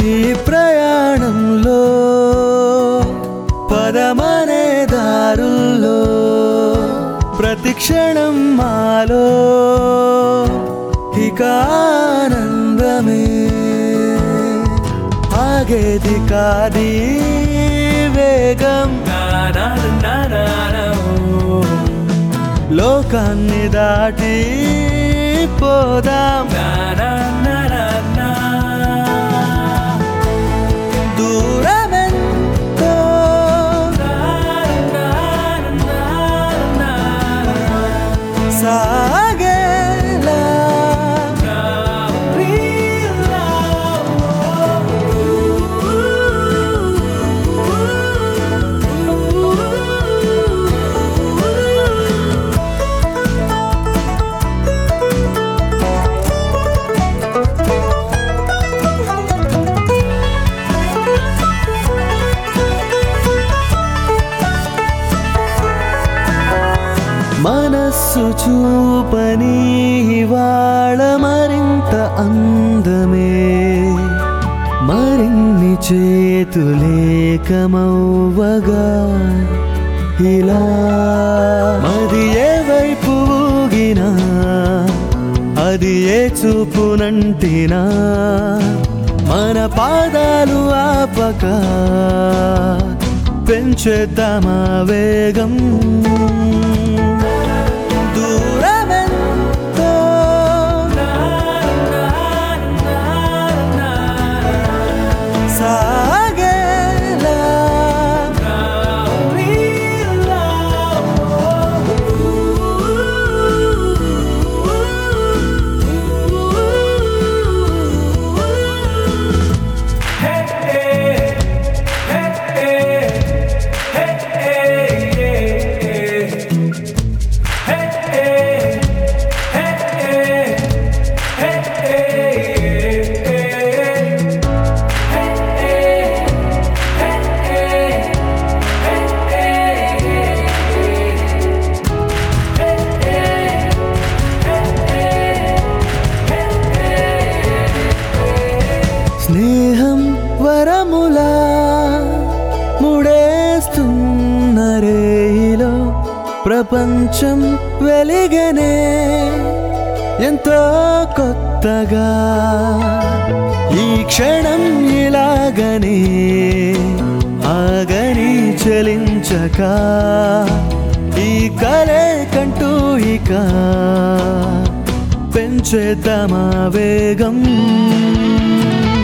ఈ ప్రయాణంలో పదమనే దారుల్లో ప్రతి క్షణం మాలో ఇక ఆనందమే ఆగేది కాది వేగం లోకాన్ని దాటి పోదాం దూరమెంతో సాగేలా మనస్సు చూపని ఇవాళ మరింత అందమే మరిన్ని చేతులేకమవ్వగా ఇలా మది ఏ వైపు ఊగినా అది ఏ చూపునంటినా మన పాదాలు ఆపక పెంచేద్దామా వేగం దూరమెంతో సాగేలా స్నేహం వరములా ముడేస్తున్న రేయిలో ప్రపంచం వెలిగనే ఎంతో కొత్తగా ఈ క్షణం ఇలాగనే ఆగని చలించక ఈ కలే కంటూ ఇక పెంచేద్దామా వేగం